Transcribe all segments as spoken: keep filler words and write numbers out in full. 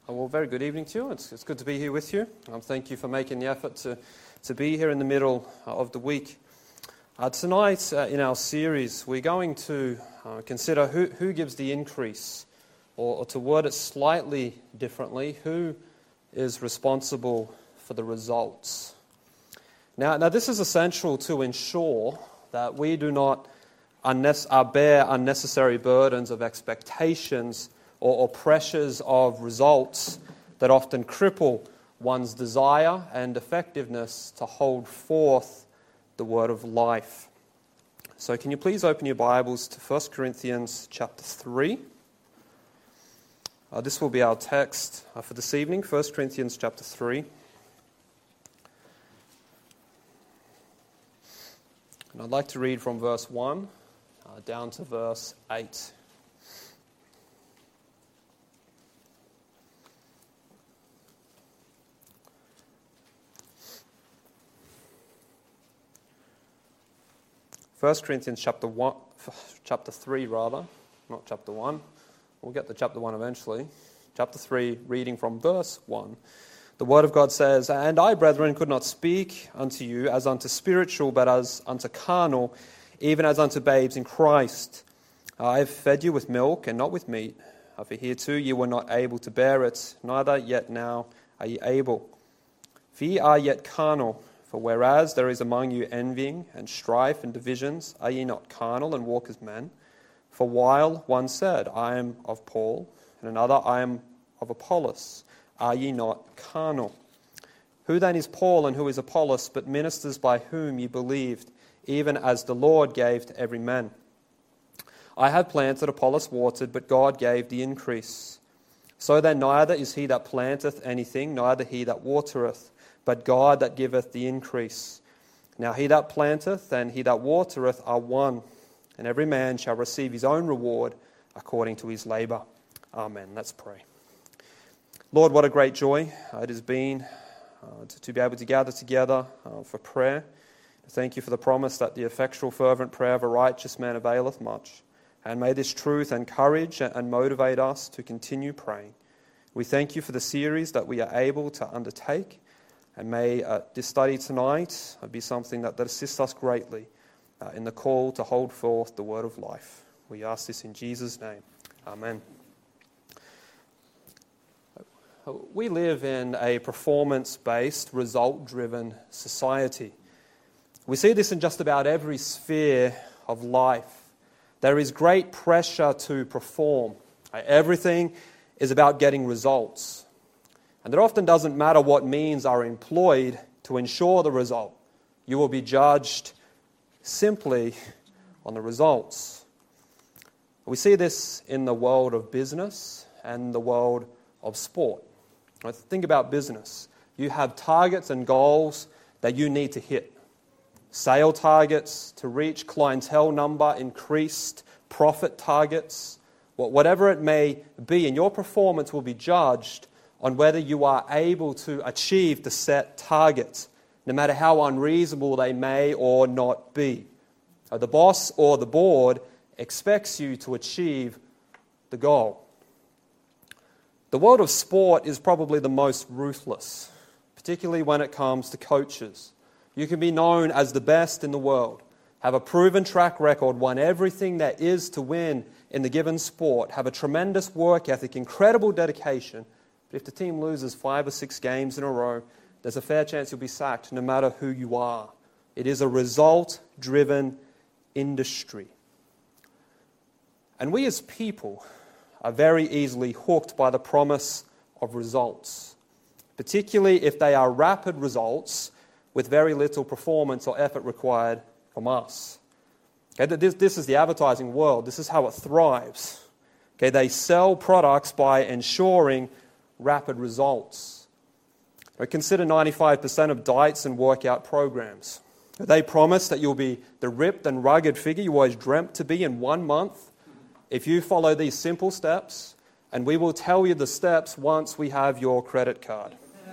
Well, very good evening to you. It's, it's good to be here with you. Um, thank you for making the effort to, to be here in the middle uh, of the week. Uh, tonight, uh, in our series, we're going to uh, consider who, who gives the increase, or, or to word it slightly differently, who is responsible for the results. Now, now this is essential to ensure that we do not unne- uh, bear unnecessary burdens of expectations Or, or pressures of results that often cripple one's desire and effectiveness to hold forth the word of life. So can you please open your Bibles to First Corinthians chapter three. Uh, this will be our text uh, for this evening, First Corinthians chapter three. And I'd like to read from verse one uh, down to verse eight. First Corinthians chapter one, chapter three rather, not chapter one. We'll get to chapter one eventually. Chapter three, reading from verse one. The word of God says, "And I, brethren, could not speak unto you as unto spiritual, but as unto carnal, even as unto babes in Christ. I have fed you with milk and not with meat. For hereto ye were not able to bear it, neither yet now are ye able. For ye are yet carnal. For whereas there is among you envying and strife and divisions, are ye not carnal and walk as men? For while one said, I am of Paul, and another, I am of Apollos, are ye not carnal? Who then is Paul and who is Apollos, but ministers by whom ye believed, even as the Lord gave to every man? I have planted, Apollos watered, but God gave the increase. So then neither is he that planteth anything, neither he that watereth, but God that giveth the increase. Now he that planteth and he that watereth are one, and every man shall receive his own reward according to his labour." Amen. Let's pray. Lord, what a great joy it has been uh, to, to be able to gather together uh, for prayer. Thank you for the promise that the effectual fervent prayer of a righteous man availeth much. And may this truth encourage and motivate us to continue praying. We thank you for the series that we are able to undertake. And may uh, this study tonight be something that, that assists us greatly uh, in the call to hold forth the word of life. We ask this in Jesus' name. Amen. We live in a performance-based, result-driven society. We see this in just about every sphere of life. There is great pressure to perform. Everything is about getting results. And it often doesn't matter what means are employed to ensure the result. You will be judged simply on the results. We see this in the world of business and the world of sport. Right, think about business. You have targets and goals that you need to hit. Sale targets to reach, clientele number, increased profit targets, whatever it may be, and your performance will be judged on whether you are able to achieve the set targets, no matter how unreasonable they may or not be. The boss or the board expects you to achieve the goal. The world of sport is probably the most ruthless, particularly when it comes to coaches. You can be known as the best in the world, have a proven track record, won everything there is to win in the given sport, have a tremendous work ethic, incredible dedication. But if the team loses five or six games in a row, there's a fair chance you'll be sacked no matter who you are. It is a result-driven industry. And we as people are very easily hooked by the promise of results, particularly if they are rapid results with very little performance or effort required from us. Okay, this, this is the advertising world. This is how it thrives. Okay, they sell products by ensuring rapid results. Consider ninety-five percent of diets and workout programs. They promise that you'll be the ripped and rugged figure you always dreamt to be in one month if you follow these simple steps, and we will tell you the steps once we have your credit card.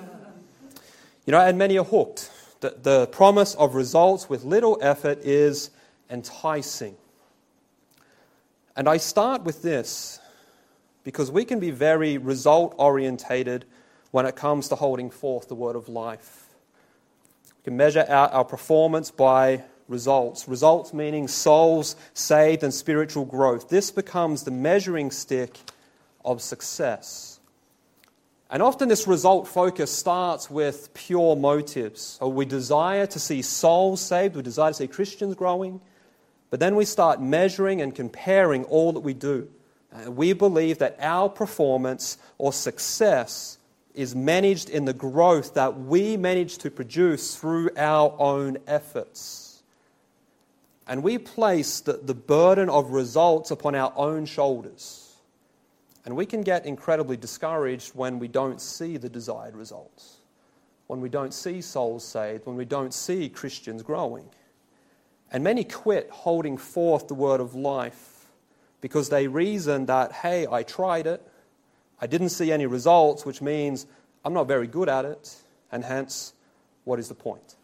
You know, and many are hooked. The, the promise of results with little effort is enticing. And I start with this. because we can be very result-orientated when it comes to holding forth the word of life. We can measure out our performance by results. Results meaning souls saved and spiritual growth. This becomes the measuring stick of success. And often this result focus starts with pure motives. So we desire to see souls saved, we desire to see Christians growing, but then we start measuring and comparing all that we do. And we believe that our performance or success is managed in the growth that we manage to produce through our own efforts. And we place the, the burden of results upon our own shoulders. And we can get incredibly discouraged when we don't see the desired results, when we don't see souls saved, when we don't see Christians growing. And many quit holding forth the word of life because they reason that, hey, I tried it, I didn't see any results, which means I'm not very good at it, and hence, what is the point?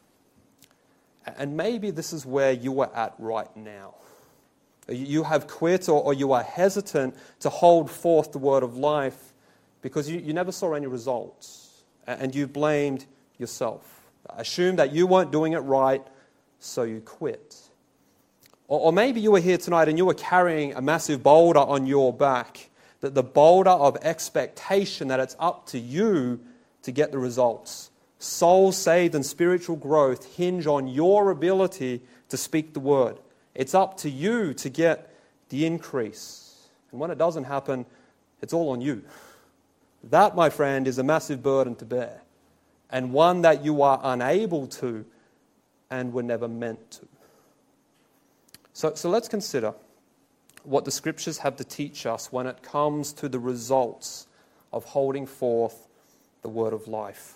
And maybe this is where you are at right now. You have quit or, or you are hesitant to hold forth the word of life because you, you never saw any results and you blamed yourself. Assume that you weren't doing it right, so you quit. Or, or maybe you were here tonight and you were carrying a massive boulder on your back, that the boulder of expectation that it's up to you to get the results. Soul saved and spiritual growth hinge on your ability to speak the word. It's up to you to get the increase. And when it doesn't happen, it's all on you. That, my friend, is a massive burden to bear, and one that you are unable to and were never meant to. So, so let's consider what the Scriptures have to teach us when it comes to the results of holding forth the word of life.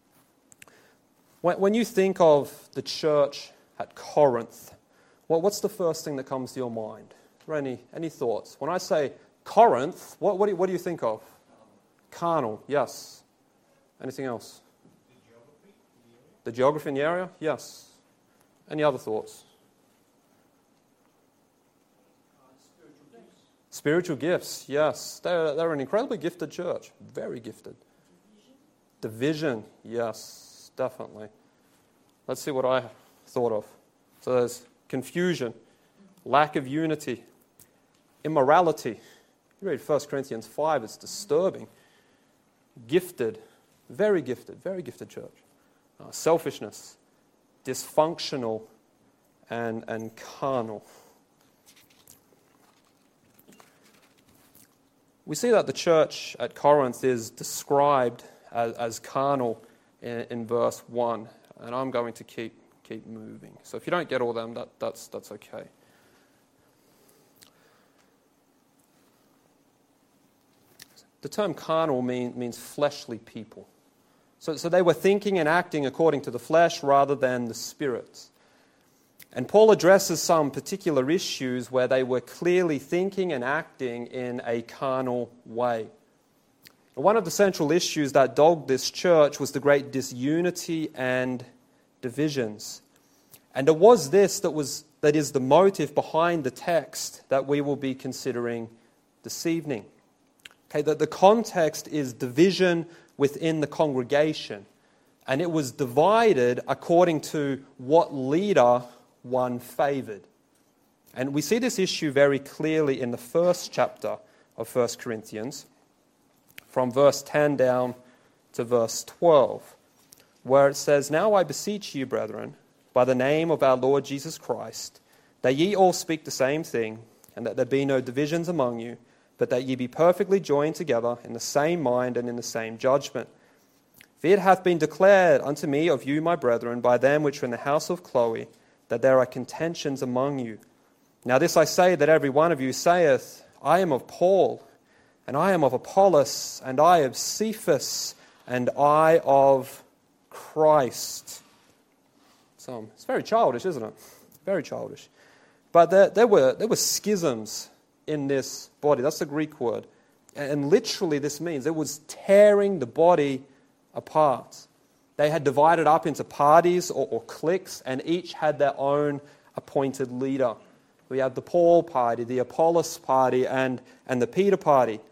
When, when you think of the church at Corinth, well, what's the first thing that comes to your mind? Are there any, any thoughts? When I say Corinth, what, what, do you, what do you think of? Carnal, yes. Anything else? The geography, the geography in the area? Yes. Any other thoughts? Uh, spiritual gifts. Spiritual gifts, yes. They're, they're an incredibly gifted church. Very gifted. Division. Division, yes, definitely. Let's see what I thought of. So there's confusion, lack of unity, immorality. You read First Corinthians five, it's disturbing. Gifted, very gifted, very gifted church. Uh, selfishness, dysfunctional, and, and carnal. We see that the church at Corinth is described as, as carnal in, in verse one, and I'm going to keep keep moving. So if you don't get all them, that, that's, that's okay. The term carnal mean, means fleshly people. So, so they were thinking and acting according to the flesh rather than the spirit. And Paul addresses some particular issues where they were clearly thinking and acting in a carnal way. And one of the central issues that dogged this church was the great disunity and divisions. And it was this that was that is the motive behind the text that we will be considering this evening. Okay, that the context is division within the congregation, and it was divided according to what leader one favored. And we see this issue very clearly in the first chapter of First Corinthians, from verse ten down to verse twelve. Where it says, "Now I beseech you, brethren, by the name of our Lord Jesus Christ, that ye all speak the same thing, and that there be no divisions among you, but that ye be perfectly joined together in the same mind and in the same judgment. For it hath been declared unto me of you, my brethren, by them which are in the house of Chloe, that there are contentions among you. Now this I say, that every one of you saith, I am of Paul, and I am of Apollos, and I of Cephas, and I of Christ." So it's very childish, isn't it? Very childish. But there, there were there were schisms in this body. That's the Greek word. And literally this means it was tearing the body apart. They had divided up into parties or, or cliques, and each had their own appointed leader. We have the Paul party, the Apollos party, and, and the Peter party.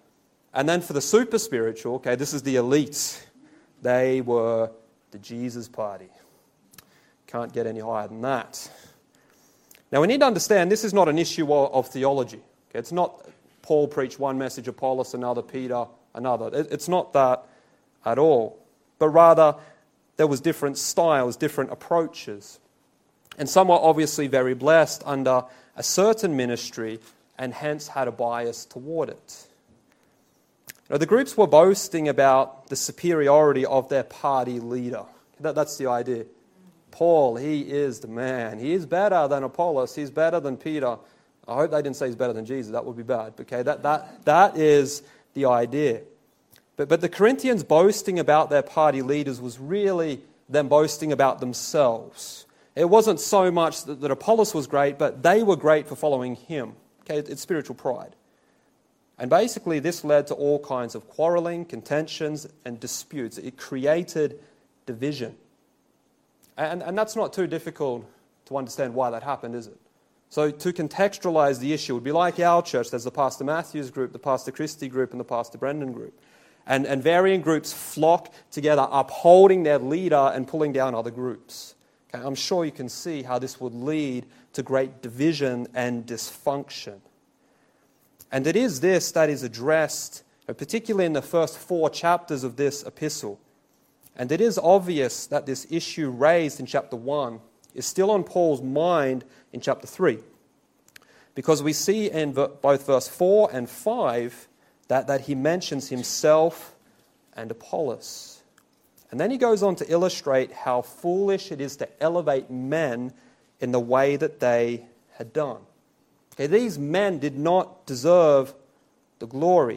And then for the super spiritual, okay, this is the elite. They were the Jesus party. Can't get any higher than that. Now we need to understand this is not an issue of, of theology. Okay? It's not Paul preached one message, Apollos another, Peter another. It, it's not that at all. But rather, there was different styles, different approaches. And some were obviously very blessed under a certain ministry and hence had a bias toward it. Now, the groups were boasting about the superiority of their party leader. That, that's the idea. Paul, he is the man. He is better than Apollos. He's better than Peter. I hope they didn't say he's better than Jesus. That would be bad. Okay, that, that, that is the idea. But, but the Corinthians boasting about their party leaders was really them boasting about themselves. It wasn't so much that, that Apollos was great, but they were great for following him. Okay, it, it's spiritual pride. And basically this led to all kinds of quarreling, contentions, and disputes. It created division. And, and that's not too difficult to understand why that happened, is it? So to contextualize the issue, it would be like our church. There's the Pastor Matthews group, the Pastor Christie group, and the Pastor Brendan group. And, and varying groups flock together, upholding their leader and pulling down other groups. Okay, I'm sure you can see how this would lead to great division and dysfunction. And it is this that is addressed, particularly in the first four chapters of this epistle. And it is obvious that this issue raised in chapter one is still on Paul's mind in chapter three. Because we see in both verse four and five that, that he mentions himself and Apollos. And then he goes on to illustrate how foolish it is to elevate men in the way that they had done. Okay, these men did not deserve the glory.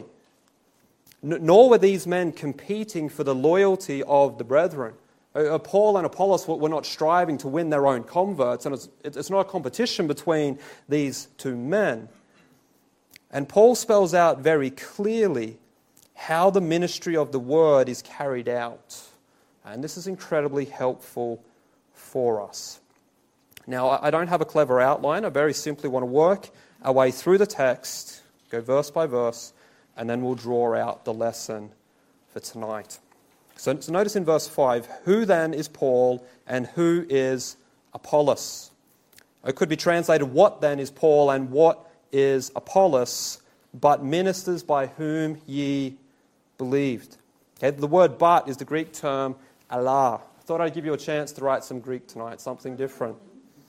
Nor were these men competing for the loyalty of the brethren. Paul and Apollos were not striving to win their own converts, and it's not a competition between these two men. And Paul spells out very clearly how the ministry of the word is carried out. And this is incredibly helpful for us. Now, I don't have a clever outline. I very simply want to work our way through the text, go verse by verse, and then we'll draw out the lesson for tonight. So, so notice in verse five, who then is Paul and who is Apollos? It could be translated, what then is Paul and what is Apollos, but ministers by whom ye believed. Okay, the word but is the Greek term Allah. I thought I'd give you a chance to write some Greek tonight, something different.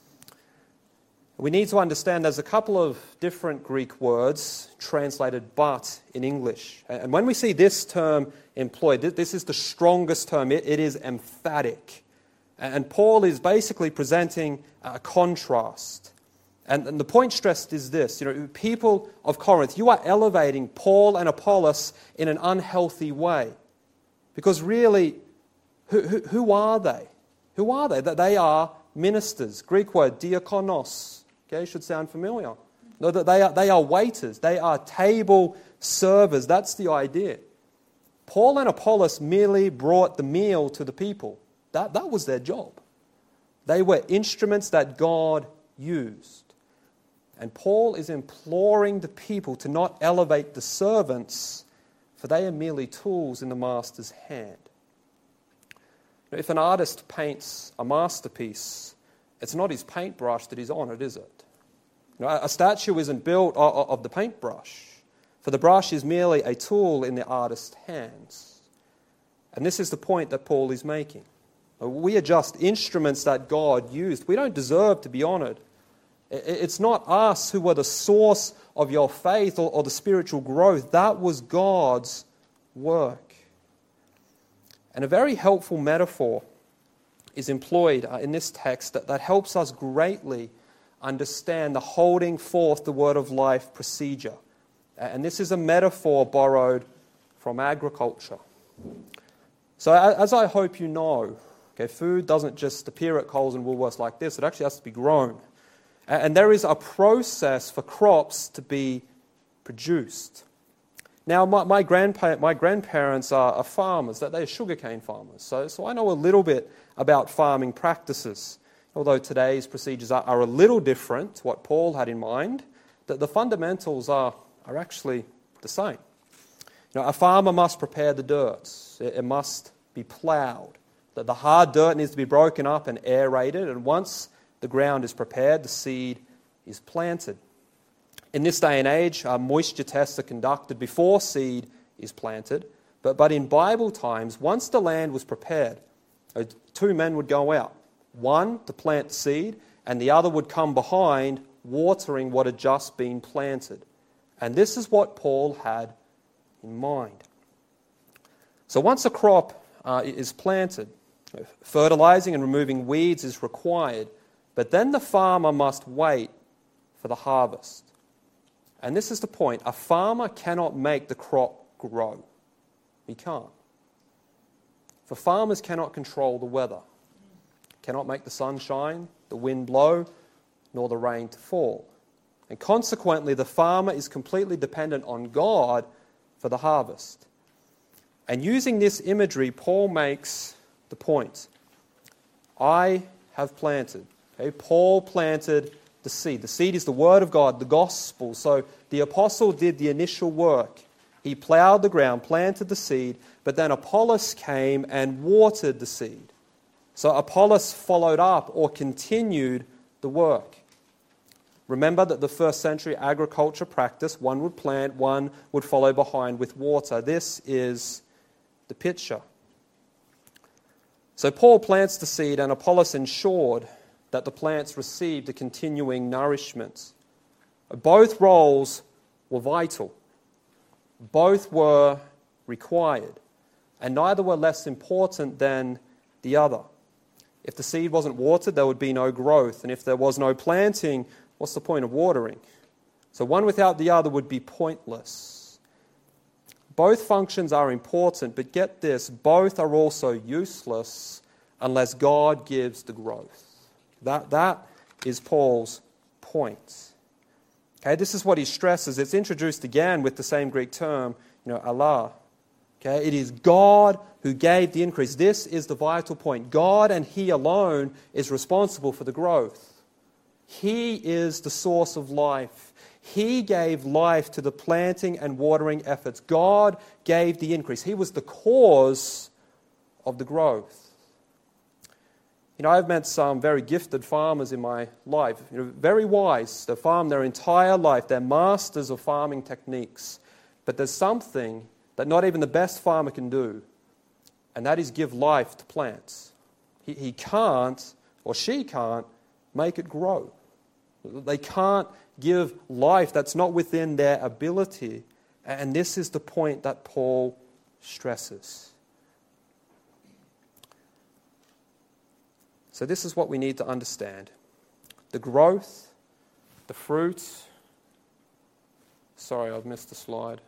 We need to understand there's a couple of different Greek words translated but in English. And when we see this term employed, this is the strongest term. It, it is emphatic. And Paul is basically presenting a contrast. And, and the point stressed is this. You know, people of Corinth, you are elevating Paul and Apollos in an unhealthy way. Because really, who, who, who are they? Who are they? That they are ministers. Greek word, diakonos. Okay, should sound familiar. No, that they are, they are waiters. They are table servers. That's the idea. Paul and Apollos merely brought the meal to the people. That, that was their job. They were instruments that God used. And Paul is imploring the people to not elevate the servants, for they are merely tools in the master's hand. Now, if an artist paints a masterpiece, it's not his paintbrush that is on it, is it? You know, a statue isn't built of the paintbrush, for the brush is merely a tool in the artist's hands. And this is the point that Paul is making. We are just instruments that God used. We don't deserve to be honored. It's not us who were the source of your faith or the spiritual growth. That was God's work. And a very helpful metaphor is employed in this text that, that helps us greatly understand the holding forth the word of life procedure. And this is a metaphor borrowed from agriculture. So as I hope you know, okay, food doesn't just appear at Coles and Woolworths like this. It actually has to be grown. And there is a process for crops to be produced. Now, my, my, grandpa- my grandparents are, are farmers. They're sugarcane farmers. So, so I know a little bit about farming practices. Although today's procedures are, are a little different to what Paul had in mind, that the fundamentals are, are actually the same. You You know, a farmer must prepare the dirt. It, it must be ploughed. The, the hard dirt needs to be broken up and aerated, and once the ground is prepared, the seed is planted. In this day and age, uh, moisture tests are conducted before seed is planted, but, but in Bible times, once the land was prepared, uh, two men would go out, one to plant the seed, and the other would come behind, watering what had just been planted. And this is what Paul had in mind. So once a crop uh, is planted, fertilizing and removing weeds is required, but then the farmer must wait for the harvest. And this is the point. A farmer cannot make the crop grow. He can't. For farmers cannot control the weather, cannot make the sun shine, the wind blow, nor the rain to fall. And consequently, the farmer is completely dependent on God for the harvest. And using this imagery, Paul makes the point. I have planted. Okay? Paul planted the seed. The seed is the word of God, the gospel. So the apostle did the initial work. He plowed the ground, planted the seed, but then Apollos came and watered the seed. So Apollos followed up or continued the work. Remember that the first century agriculture practice, one would plant, one would follow behind with water. This is the picture. So Paul plants the seed, and Apollos ensured that the plants received a continuing nourishment. Both roles were vital. Both were required, and neither were less important than the other. If the seed wasn't watered, there would be no growth, and if there was no planting, what's the point of watering? So one without the other would be pointless. Both functions are important, but get this, both are also useless unless God gives the growth. That, that is Paul's point. Okay, this is what he stresses. It's introduced again with the same Greek term, you know, Allah. Okay, it is God who gave the increase. This is the vital point. God and He alone is responsible for the growth. He is the source of life. He gave life to the planting and watering efforts. God gave the increase. He was the cause of the growth. You know, I've met some very gifted farmers in my life, you know, very wise. They farm their entire life. They're masters of farming techniques. But there's something that not even the best farmer can do, and that is give life to plants. He, he can't, or she can't, make it grow. They can't give life that's not within their ability. And this is the point that Paul stresses. So this is what we need to understand. The growth, the fruits. Sorry, I've missed the slide.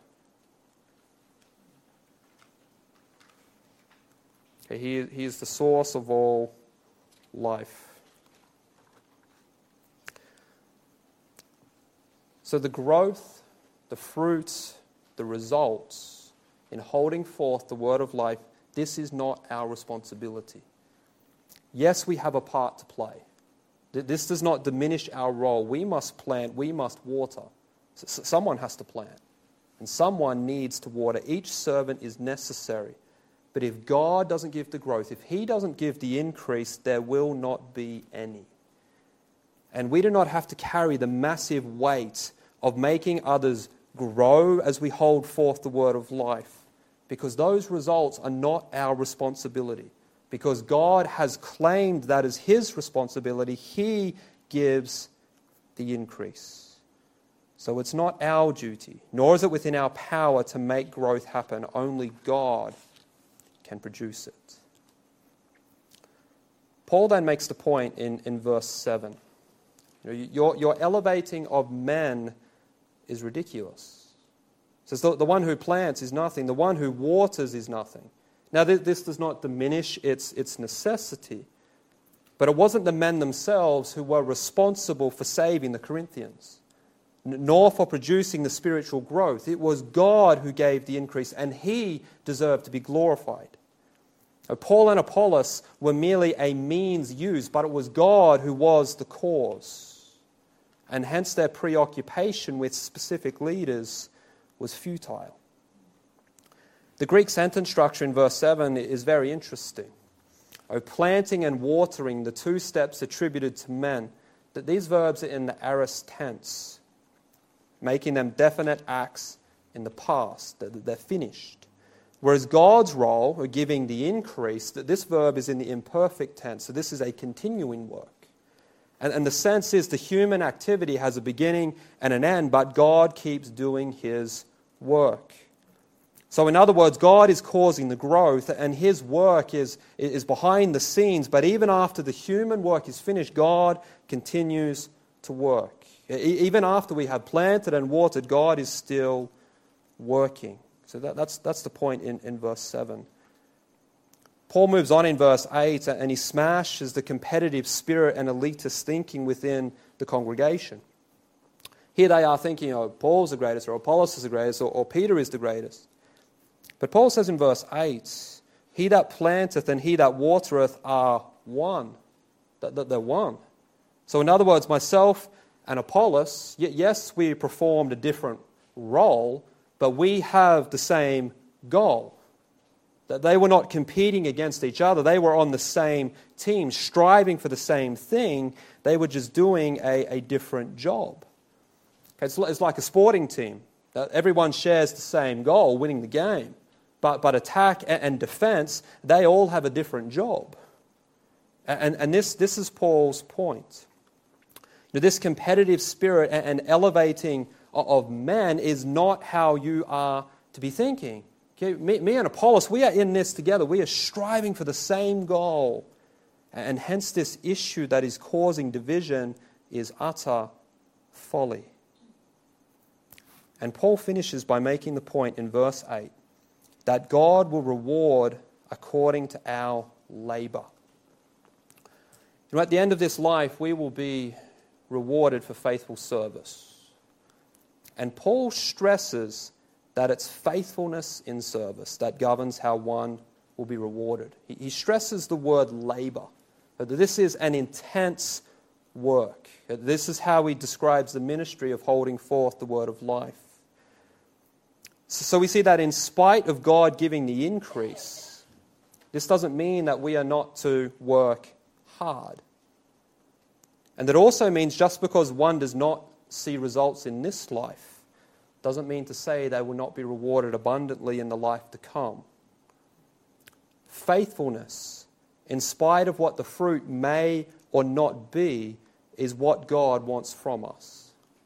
Okay, he, he is the source of all life. So the growth, the fruits, the results in holding forth the word of life, this is not our responsibility. Yes, we have a part to play. This does not diminish our role. We must plant, we must water. Someone has to plant, and someone needs to water. Each servant is necessary. But if God doesn't give the growth, if He doesn't give the increase, there will not be any. And we do not have to carry the massive weight of making others grow as we hold forth the word of life, because those results are not our responsibility. Because God has claimed that as His responsibility, He gives the increase. So it's not our duty, nor is it within our power to make growth happen. Only God can produce it. Paul then makes the point in, in verse seven. You know, your, your elevating of men is ridiculous. It says the, the one who plants is nothing, the one who waters is nothing. Now, this does not diminish its, its necessity, but it wasn't the men themselves who were responsible for saving the Corinthians, nor for producing the spiritual growth. It was God who gave the increase, and He deserved to be glorified. Now, Paul and Apollos were merely a means used, but it was God who was the cause, and hence their preoccupation with specific leaders was futile. The Greek sentence structure in verse seven is very interesting. Oh, planting and watering, the two steps attributed to men, that these verbs are in the aorist tense, making them definite acts in the past, that they're finished. Whereas God's role, of giving the increase, that this verb is in the imperfect tense, so this is a continuing work. And, and the sense is the human activity has a beginning and an end, but God keeps doing His work. So in other words, God is causing the growth, and His work is, is behind the scenes, but even after the human work is finished, God continues to work. Even after we have planted and watered, God is still working. So that, that's, that's the point in, in verse seven. Paul moves on in verse eight, and he smashes the competitive spirit and elitist thinking within the congregation. Here they are thinking, oh, Paul's the greatest, or Apollos is the greatest, or, or Peter is the greatest. But Paul says in verse eight, he that planteth and he that watereth are one. That, that they're one. So in other words, myself and Apollos, yes, we performed a different role, but we have the same goal. That they were not competing against each other. They were on the same team, striving for the same thing. They were just doing a, a different job. Okay, it's, it's like a sporting team. Everyone shares the same goal, winning the game. But, but attack and defense, they all have a different job. And, and this, this is Paul's point. You know, this competitive spirit and, and elevating of men is not how you are to be thinking. Okay, me, me and Apollos, we are in this together. We are striving for the same goal. And hence this issue that is causing division is utter folly. And Paul finishes by making the point in verse eight that God will reward according to our labor. You know, at the end of this life, we will be rewarded for faithful service. And Paul stresses that it's faithfulness in service that governs how one will be rewarded. He, he stresses the word labor. That this is an intense work. This is how he describes the ministry of holding forth the word of life. So we see that in spite of God giving the increase, this doesn't mean that we are not to work hard. And that also means just because one does not see results in this life, doesn't mean to say they will not be rewarded abundantly in the life to come. Faithfulness, in spite of what the fruit may or not be, is what God wants from us.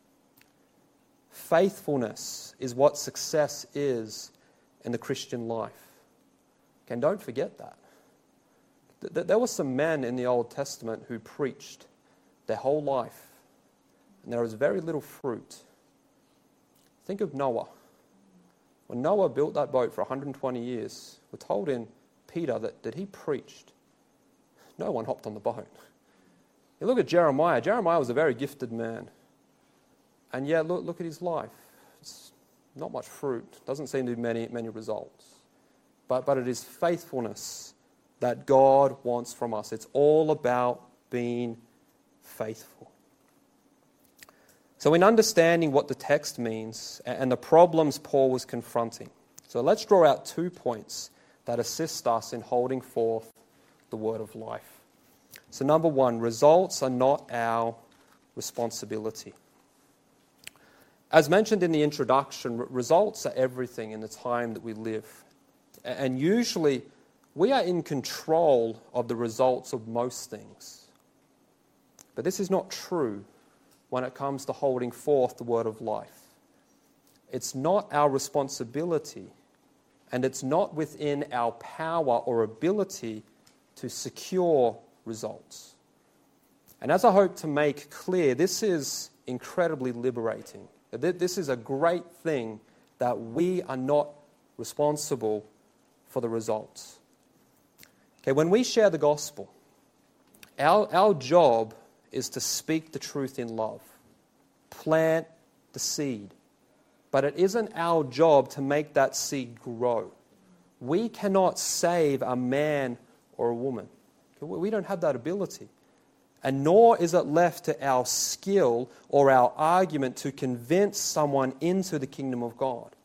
Faithfulness is what success is in the Christian life. And don't forget that. There were some men in the Old Testament who preached their whole life, and there was very little fruit. Think of Noah. When Noah built that boat for one hundred twenty years, we're told in Peter that, that he preached. No one hopped on the boat. You look at Jeremiah. Jeremiah was a very gifted man. And yet, look, look at his life. It's not much fruit. Doesn't seem to be many, many results. But, but it is faithfulness that God wants from us. It's all about being faithful. So in understanding what the text means and the problems Paul was confronting, so let's draw out two points that assist us in holding forth the word of life. So number one, results are not our responsibility. As mentioned in the introduction, results are everything in the time that we live. And usually, we are in control of the results of most things. But this is not true when it comes to holding forth the word of life. It's not our responsibility, and it's not within our power or ability to secure results. And as I hope to make clear, this is incredibly liberating. This is a great thing that we are not responsible for the results. Okay, when we share the gospel, our, our job is to speak the truth in love, plant the seed. But it isn't our job to make that seed grow. We cannot save a man or a woman. We don't have that ability. And nor is it left to our skill or our argument to convince someone into the kingdom of God.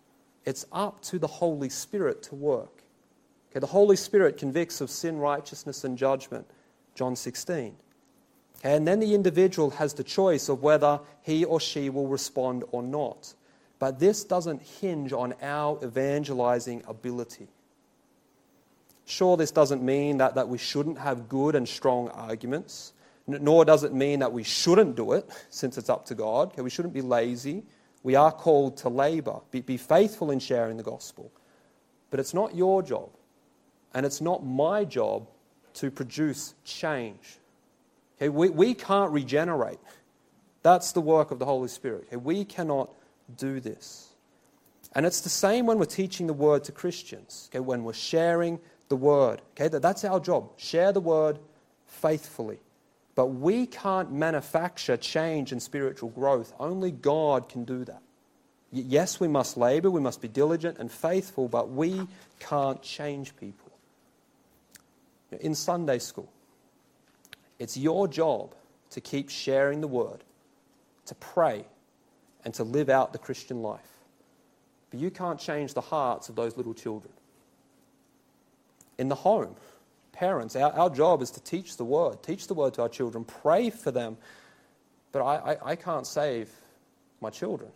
It's up to the Holy Spirit to work. Okay, the Holy Spirit convicts of sin, righteousness, and judgment, John sixteen. Okay, and then the individual has the choice of whether he or she will respond or not. But this doesn't hinge on our evangelizing ability. Sure, this doesn't mean that, that we shouldn't have good and strong arguments, nor does it mean that we shouldn't do it, since it's up to God. Okay, we shouldn't be lazy. We are called to labor, be, be faithful in sharing the gospel. But it's not your job, and it's not my job to produce change. Okay, we, we can't regenerate. That's the work of the Holy Spirit. Okay, we cannot do this. And it's the same when we're teaching the word to Christians, okay, when we're sharing the word. Okay, that, that's our job. Share the word faithfully. But we can't manufacture change and spiritual growth. Only God can do that. Y- yes, we must labor, we must be diligent and faithful, but we can't change people. In Sunday school, it's your job to keep sharing the word, to pray, and to live out the Christian life. But you can't change the hearts of those little children. In the home, parents, our, our job is to teach the word, teach the word to our children, pray for them. But I, I, I can't save my children.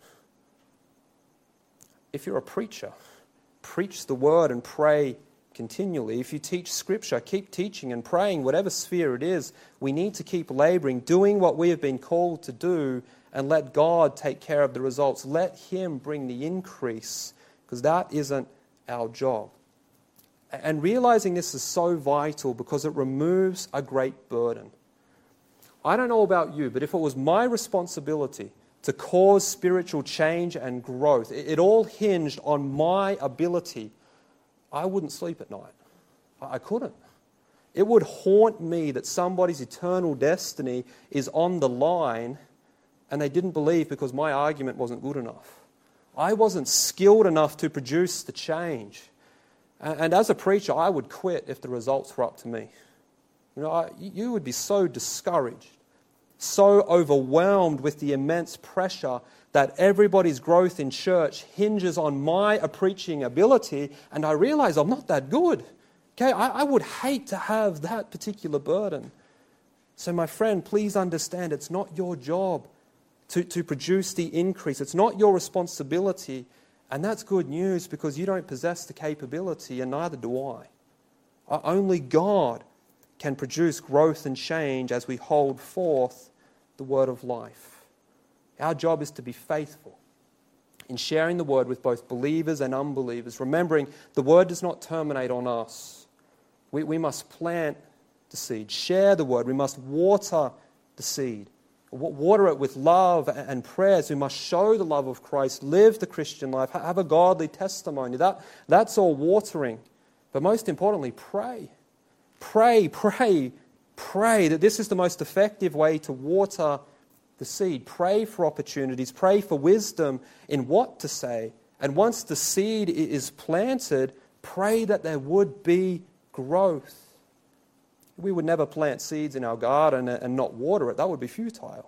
If you're a preacher, preach the word and pray continually. If you teach Scripture, keep teaching and praying, whatever sphere it is. We need to keep laboring, doing what we have been called to do, and let God take care of the results. Let Him bring the increase, because that isn't our job. And realizing this is so vital because it removes a great burden. I don't know about you, but if it was my responsibility to cause spiritual change and growth, it all hinged on my ability, I wouldn't sleep at night. I couldn't. It would haunt me that somebody's eternal destiny is on the line and they didn't believe because my argument wasn't good enough. I wasn't skilled enough to produce the change. And as a preacher, I would quit if the results were up to me. You know, I, you would be so discouraged, so overwhelmed with the immense pressure that everybody's growth in church hinges on my preaching ability, and I realize I'm not that good. Okay, I, I would hate to have that particular burden. So my friend, please understand, it's not your job to, to produce the increase. It's not your responsibility. And that's good news because you don't possess the capability, and neither do I. Only God can produce growth and change as we hold forth the word of life. Our job is to be faithful in sharing the word with both believers and unbelievers, remembering the word does not terminate on us. We, we must plant the seed, share the word. We must water the seed. Water it with love and prayers. We must show the love of Christ, live the Christian life, have a godly testimony. That, that's all watering. But most importantly, pray. Pray, pray, pray that this is the most effective way to water the seed. Pray for opportunities. Pray for wisdom in what to say. And once the seed is planted, pray that there would be growth. We would never plant seeds in our garden and not water it. That would be futile.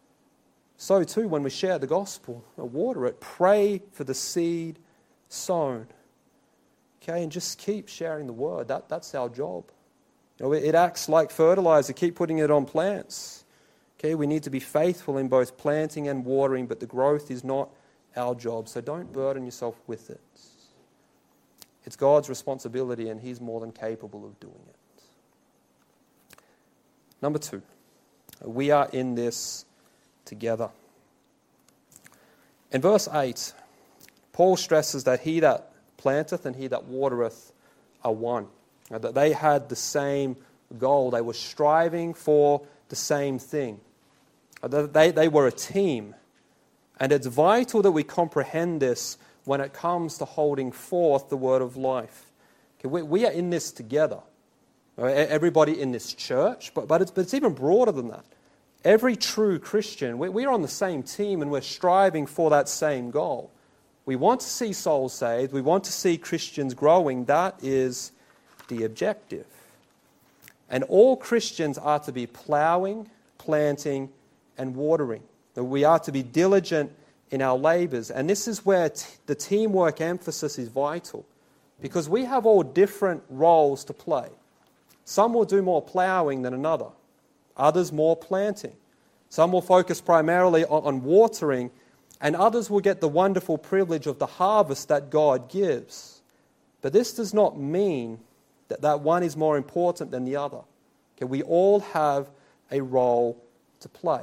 So too, when we share the gospel, water it. Pray for the seed sown. Okay, and just keep sharing the word. That, that's our job. You know, it, it acts like fertilizer. Keep putting it on plants. Okay, we need to be faithful in both planting and watering, but the growth is not our job. So don't burden yourself with it. It's God's responsibility, and He's more than capable of doing it. Number two, we are in this together. In verse eight, Paul stresses that he that planteth and he that watereth are one. That they had the same goal. They were striving for the same thing. They, they were a team. And it's vital that we comprehend this when it comes to holding forth the word of life. Okay, we, we are in this together. Everybody in this church, but, but, it's, but it's even broader than that. Every true Christian, we, we're on the same team and we're striving for that same goal. We want to see souls saved. We want to see Christians growing. That is the objective. And all Christians are to be plowing, planting, and watering. We are to be diligent in our labours. And this is where t- the teamwork emphasis is vital, because we have all different roles to play. Some will do more ploughing than another, others more planting. Some will focus primarily on, on watering, and others will get the wonderful privilege of the harvest that God gives. But this does not mean that that one is more important than the other. Okay, we all have a role to play.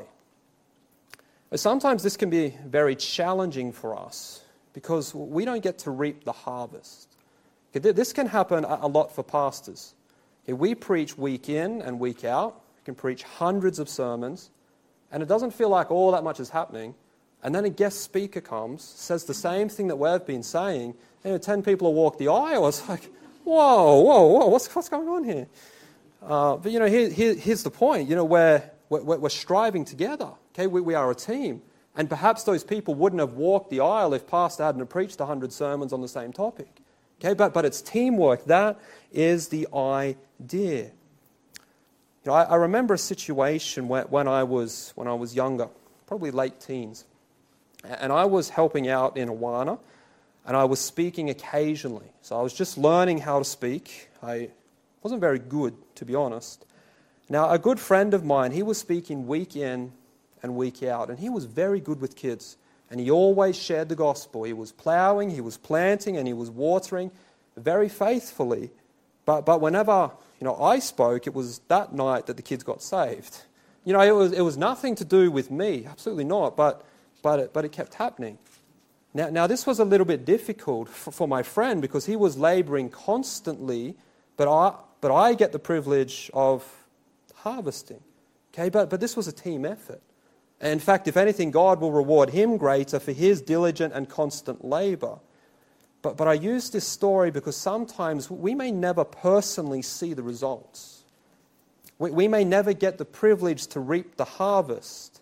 But sometimes this can be very challenging for us because we don't get to reap the harvest. Okay, this can happen a lot for pastors. Okay, we preach week in and week out. We can preach hundreds of sermons, and it doesn't feel like all that much is happening. And then a guest speaker comes, says the same thing that we've been saying, and you know, ten people will walk the aisle. It's like, whoa, whoa, whoa, what's, what's going on here? Uh, but, you know, here, here, here's the point. You know, we're, we're, we're striving together. Okay, we, we are a team. And perhaps those people wouldn't have walked the aisle if Pastor hadn't preached a hundred sermons on the same topic. Okay, but, but it's teamwork. That is the idea. You know, I, I remember a situation where, when I was when I was younger, probably late teens, and I was helping out in Awana, and I was speaking occasionally. So I was just learning how to speak. I wasn't very good, to be honest. Now, a good friend of mine, he was speaking week in and week out, and he was very good with kids, and he always shared the gospel. He was ploughing, he was planting, and he was watering very faithfully. But but whenever you know I spoke, it was that night that the kids got saved. You know, it was it was nothing to do with me, absolutely not. But but it, but it kept happening. Now now this was a little bit difficult for, for my friend because he was labouring constantly, but I but I get the privilege of harvesting. Okay, but but this was a team effort. And in fact, if anything, God will reward him greater for his diligent and constant labour. But, but I use this story because sometimes we may never personally see the results. We, we may never get the privilege to reap the harvest,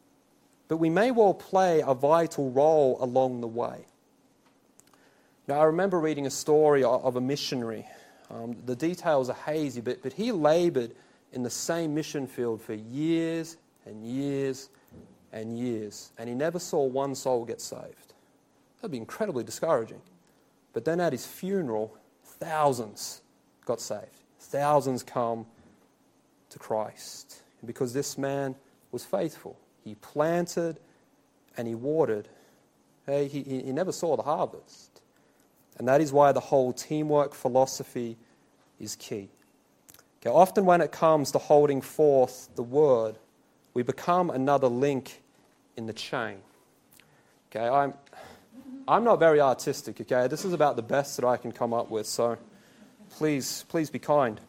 but we may well play a vital role along the way. Now, I remember reading a story of a missionary. Um, the details are hazy, but, but he laboured in the same mission field for years and years and years, and he never saw one soul get saved. That would be incredibly discouraging. But then at his funeral, thousands got saved. Thousands come to Christ. And because this man was faithful. He planted and he watered. Hey, he, he never saw the harvest. And that is why the whole teamwork philosophy is key. Okay, often when it comes to holding forth the word, we become another link in the chain. Okay, I'm, I'm not very artistic, okay? This is about the best that I can come up with, so please, please be kind.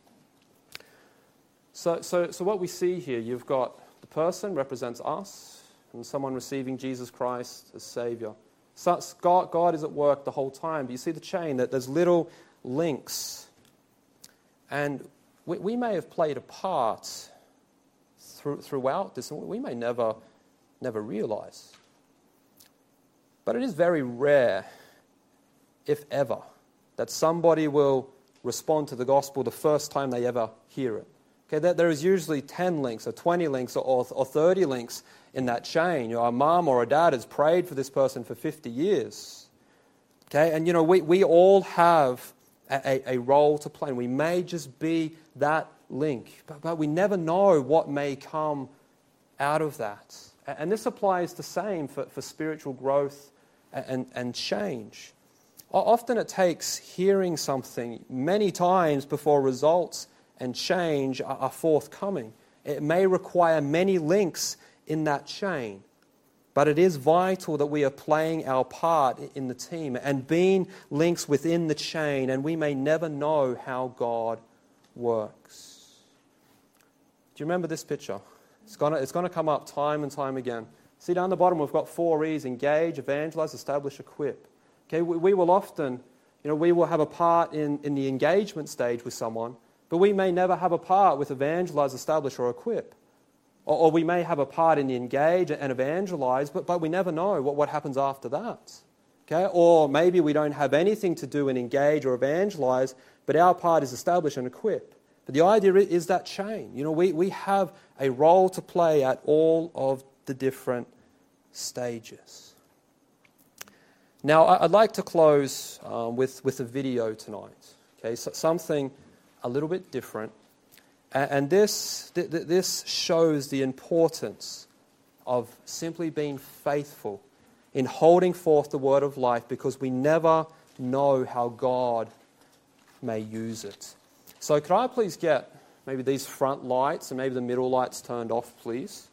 So, so, so what we see here, you've got the person represents us, and someone receiving Jesus Christ as Savior. So God, God is at work the whole time. But you see the chain, that there's little links. And we, we may have played a part through, throughout this, and we may never, never realize. But it is very rare, if ever, that somebody will respond to the gospel the first time they ever hear it. Okay, there, there is usually ten links or twenty links or, or thirty links in that chain. You know, a mum or a dad has prayed for this person for fifty years. Okay, and you know, we, we all have a, a, a role to play. And we may just be that link, but, but we never know what may come out of that. And this applies the same for, for spiritual growth and, and change. Often it takes hearing something many times before results and change are forthcoming. It may require many links in that chain, but it is vital that we are playing our part in the team and being links within the chain, and we may never know how God works. Do you remember this picture? It's going to, it's going to come up time and time again. See down the bottom, we've got four E's: engage, evangelize, establish, equip. Okay, we, we will often, you know, we will have a part in, in the engagement stage with someone, but we may never have a part with evangelize, establish, or equip. Or, or we may have a part in the engage and evangelize, but, but we never know what, what happens after that. Okay? Or maybe we don't have anything to do in engage or evangelize, but our part is establish and equip. But the idea is that chain. You know, we, we have a role to play at all of the different stages. Now, I'd like to close um, with, with a video tonight. Okay, so something a little bit different. And, and this, th- th- this shows the importance of simply being faithful in holding forth the word of life, because we never know how God may use it. So could I please get maybe these front lights and maybe the middle lights turned off, please?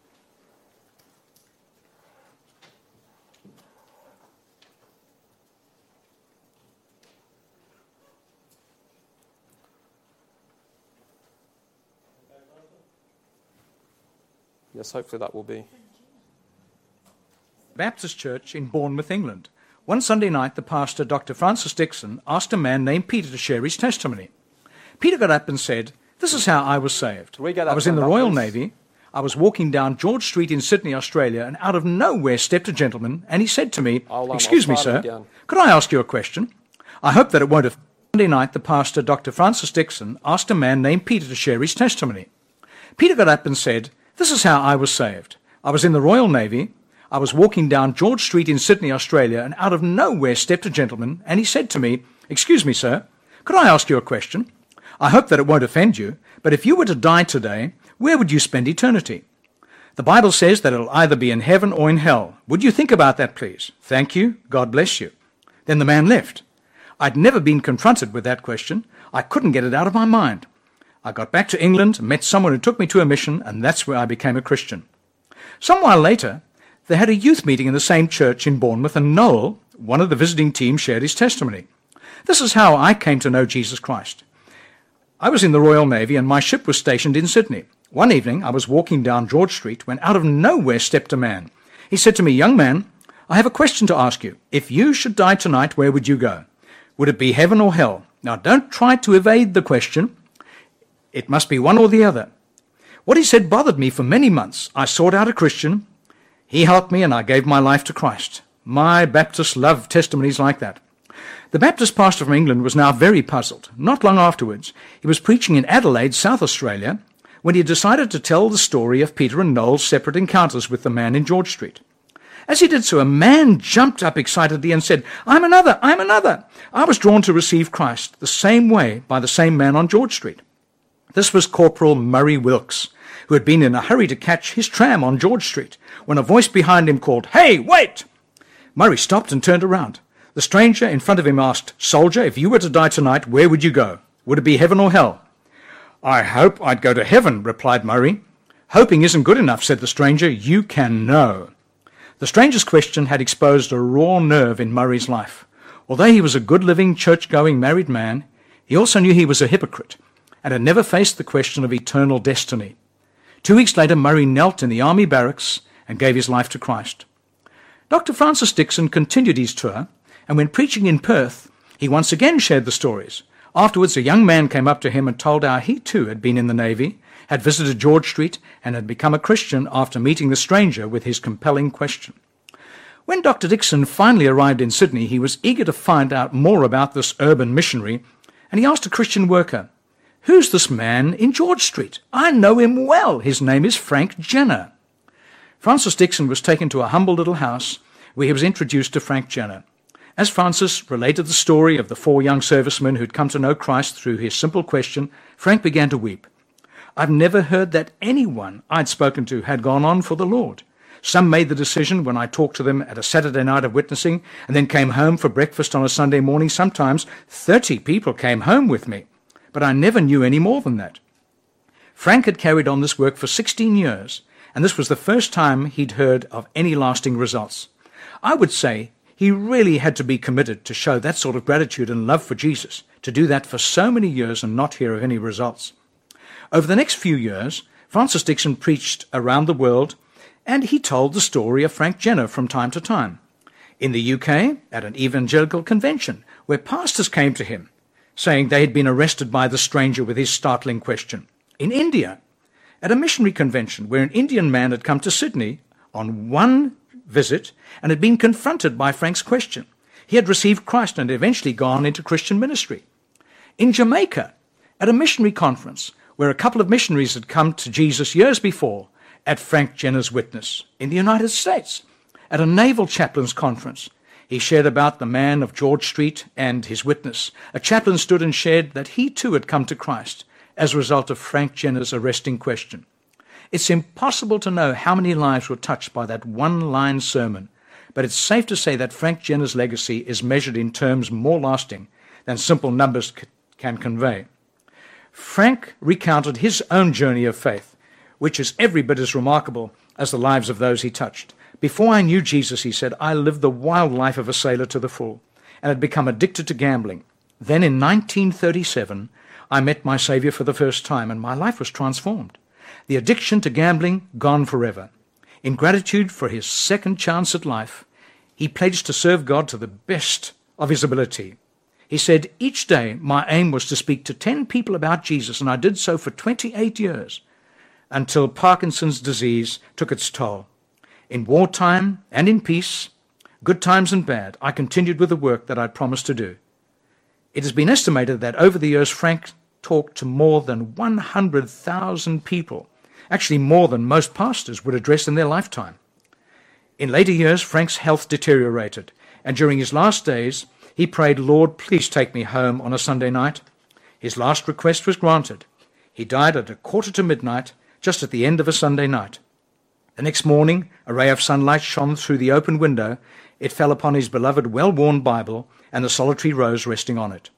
Yes, hopefully that will be. Baptist Church in Bournemouth, England. One Sunday night, the pastor, Doctor Francis Dixon, asked a man named Peter to share his testimony. Peter got up and said, "This is how I was saved. I was in the Royal Navy. I was walking down George Street in Sydney, Australia, and out of nowhere stepped a gentleman, and he said to me, I'll, um, excuse me, sir, could I ask you a question? I hope that it won't offend." Sunday night, the pastor, Doctor Francis Dixon, asked a man named Peter to share his testimony. Peter got up and said, "This is how I was saved. I was in the Royal Navy. I was walking down George Street in Sydney, Australia, and out of nowhere stepped a gentleman, and he said to me, excuse me, sir, could I ask you a question? I hope that it won't offend you, but if you were to die today, where would you spend eternity? The Bible says that it'll either be in heaven or in hell. Would you think about that, please? Thank you. God bless you." Then the man left. I'd never been confronted with that question. I couldn't get it out of my mind. I got back to England, met someone who took me to a mission, and that's where I became a Christian. Some while later, they had a youth meeting in the same church in Bournemouth, and Noel, one of the visiting team, shared his testimony. This is how I came to know Jesus Christ. I was in the Royal Navy, and my ship was stationed in Sydney. One evening, I was walking down George Street when out of nowhere stepped a man. He said to me, "Young man, I have a question to ask you. If you should die tonight, where would you go? Would it be heaven or hell? Now, don't try to evade the question. It must be one or the other." What he said bothered me for many months. I sought out a Christian. He helped me, and I gave my life to Christ. My Baptists love testimonies like that. The Baptist pastor from England was now very puzzled. Not long afterwards, he was preaching in Adelaide, South Australia, when he decided to tell the story of Peter and Noel's separate encounters with the man in George Street. As he did so, a man jumped up excitedly and said, "I'm another, I'm another. I was drawn to receive Christ the same way by the same man on George Street." This was Corporal Murray Wilkes, who had been in a hurry to catch his tram on George Street, when a voice behind him called, "Hey, wait!" Murray stopped and turned around. The stranger in front of him asked, "Soldier, if you were to die tonight, where would you go? Would it be heaven or hell?" "I hope I'd go to heaven," replied Murray. "Hoping isn't good enough," said the stranger. "You can know." The stranger's question had exposed a raw nerve in Murray's life. Although he was a good-living, church-going married man, he also knew he was a hypocrite and had never faced the question of eternal destiny. Two weeks later, Murray knelt in the army barracks and gave his life to Christ. Doctor Francis Dixon continued his tour, and when preaching in Perth, he once again shared the stories. Afterwards, a young man came up to him and told how he too had been in the Navy, had visited George Street, and had become a Christian after meeting the stranger with his compelling question. When Doctor Dixon finally arrived in Sydney, he was eager to find out more about this urban missionary, and he asked a Christian worker, "Who's this man in George Street? I know him well. His name is Frank Jenner." Francis Dixon was taken to a humble little house where he was introduced to Frank Jenner. As Francis related the story of the four young servicemen who'd come to know Christ through his simple question, Frank began to weep. "I've never heard that anyone I'd spoken to had gone on for the Lord. Some made the decision when I talked to them at a Saturday night of witnessing and then came home for breakfast on a Sunday morning. Sometimes thirty people came home with me, but I never knew any more than that." Frank had carried on this work for sixteen years, and this was the first time he'd heard of any lasting results. I would say he really had to be committed to show that sort of gratitude and love for Jesus, to do that for so many years and not hear of any results. Over the next few years, Francis Dixon preached around the world, and he told the story of Frank Jenner from time to time. In the U K, at an evangelical convention, where pastors came to him, saying they had been arrested by the stranger with his startling question. In India, at a missionary convention, where an Indian man had come to Sydney on one visit and had been confronted by Frank's question. He had received Christ and eventually gone into Christian ministry. In Jamaica, at a missionary conference, where a couple of missionaries had come to Jesus years before, at Frank Jenner's witness. In the United States, At a naval chaplain's conference, he shared about the man of George Street and his witness. A chaplain stood and shared that he too had come to Christ as a result of Frank Jenner's arresting question. It's impossible to know how many lives were touched by that one-line sermon, but it's safe to say that Frank Jenner's legacy is measured in terms more lasting than simple numbers c- can convey. Frank recounted his own journey of faith, which is every bit as remarkable as the lives of those he touched. Before I knew Jesus, he said, I lived the wild life of a sailor to the full and had become addicted to gambling. Then in nineteen thirty-seven, I met my Savior for the first time and my life was transformed. The addiction to gambling gone forever. In gratitude for his second chance at life, he pledged to serve God to the best of his ability. He said, each day my aim was to speak to ten people about Jesus, and I did so for twenty-eight years, until Parkinson's disease took its toll. In wartime and in peace, good times and bad, I continued with the work that I promised to do. It has been estimated that over the years, Frank talked to more than one hundred thousand people, actually more than most pastors would address in their lifetime. In later years, Frank's health deteriorated, and during his last days, he prayed, Lord, please take me home on a Sunday night. His last request was granted. He died at a quarter to midnight, just at the end of a Sunday night. The next morning, a ray of sunlight shone through the open window. It fell upon his beloved, well-worn Bible and the solitary rose resting on it.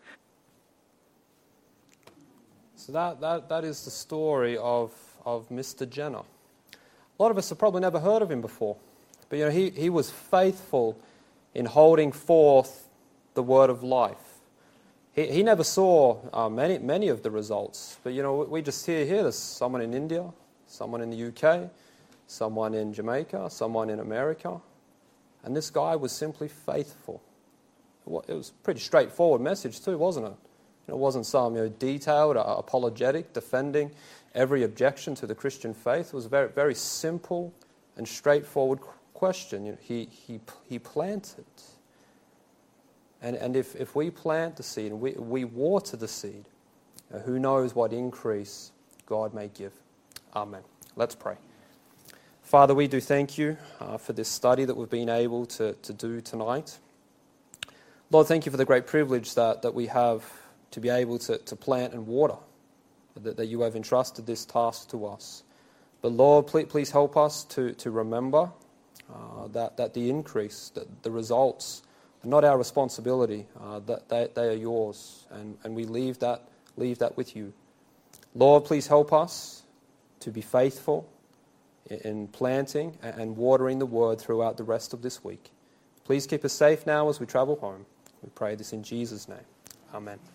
So that, that, that is the story of, of Mister Jenner. A lot of us have probably never heard of him before. But you know, he, he was faithful in holding forth the word of life. He, he never saw uh, many, many of the results. But you know, we just hear here there's someone in India, someone in the U K, someone in Jamaica, someone in America. And this guy was simply faithful. It was a pretty straightforward message too, wasn't it? It wasn't some you know, detailed, uh, apologetic, defending every objection to the Christian faith. It was a very, very simple and straightforward question. You know, he, he, he planted. And, and if, if we plant the seed and we, we water the seed, uh, who knows what increase God may give. Amen. Let's pray. Father, we do thank you uh, for this study that we've been able to, to do tonight. Lord, thank you for the great privilege that, that we have to be able to, to plant and water, that, that you have entrusted this task to us. But Lord, please, please help us to, to remember uh, that, that the increase, that the results are not our responsibility, uh, that they, they are yours, and, and we leave that, leave that with you. Lord, please help us to be faithful in planting and watering the word throughout the rest of this week. Please keep us safe now as we travel home. We pray this in Jesus' name. Amen.